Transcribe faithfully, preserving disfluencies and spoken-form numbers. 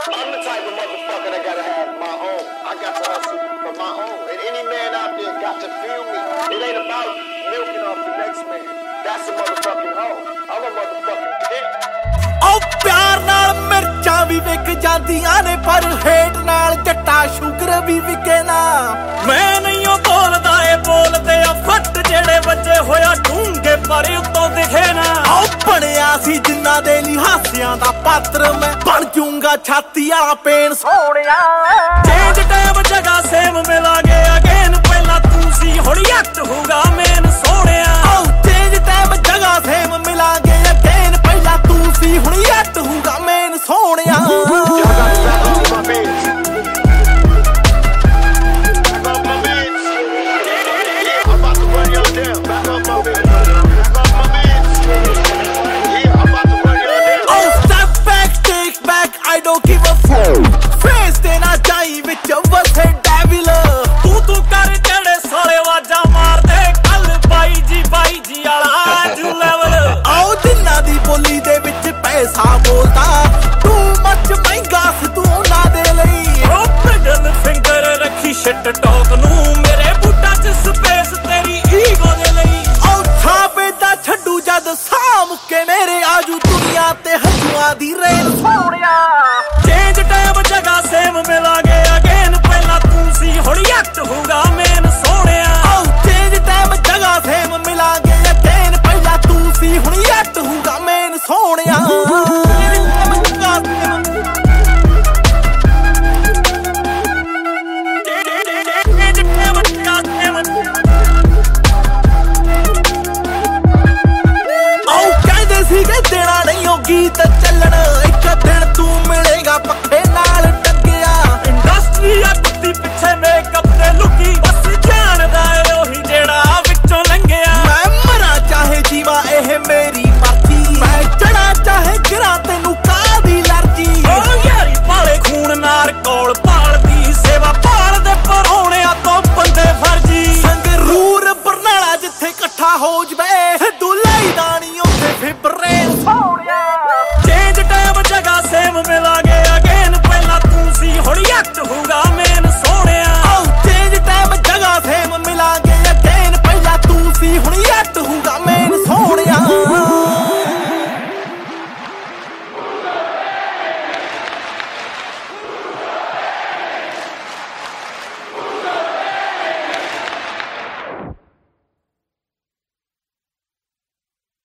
I'm the type of motherfucker that gotta have my own. I got to hustle for my own. And any man out there got to feel me. It ain't about milking off the next man. That's a motherfucking hoe. I'm a motherfucking dick. ਉਹ ਪਿਆਰ ਨਾਲ ਮਿਰਚਾਂ ਵੀ ਵਿਕ ਜਾਂਦੀਆਂ ਨੇ ਪਰ hate ਨਾਲ ਜੱਟਾ sugar ਵੀ ਵਿਕੇ ਨਾ ਮੈਂ ਨਹੀਂ ਉਹ ਬੋਲਦਾ ਏ ਬੋਲਦੇ ਆ ਫੱਟ ਜਿਹੜੇ ਵੱਜੇ ਹੋਇਆ ਢੂੰਗੇ ਪਰ ਉੱਤੋਂ ਦਿਖੇ ਨਾ ਉਹ ਬਣਿਆ ਸੀ ਜਿੰਨਾ ਦੇ ਲਿਹਾਸਿਆਂ ਦਾ ਪਾਤਰ ਮੈਂ ਬਣ ਜੂੰਗਾ ਛਾਤੀ ਵਾਲਾ ਪੇਨ ਸੋਹਣਿਆ ਚੇਂਜ ਟਾਈਮ ਜਗ੍ਹਾ ਸੇਮ ਮਿਲਾਂਗੇ ਅਗੇਨ ਪਹਿਲਾਂ ਤੂੰ ਸੀ ਹੁਣ ਯੱਟ ਹੋਊਗਾ ਮੇਨ ਸੋਹਣਿਆ ਉਹ ਚੇਂਜ ਟਾਈਮ ਜਗ੍ਹਾ ਸੇਮ ਮਿਲਾਂਗੇ ਅਗੇਨ ਪਹਿਲਾਂ ਤੂੰ ਸੀ ਹੁਣ ਯੱਟ ਹੋਊਗਾ ਮੇਨ ਸੋਹਣਿਆ I don't give a fuck.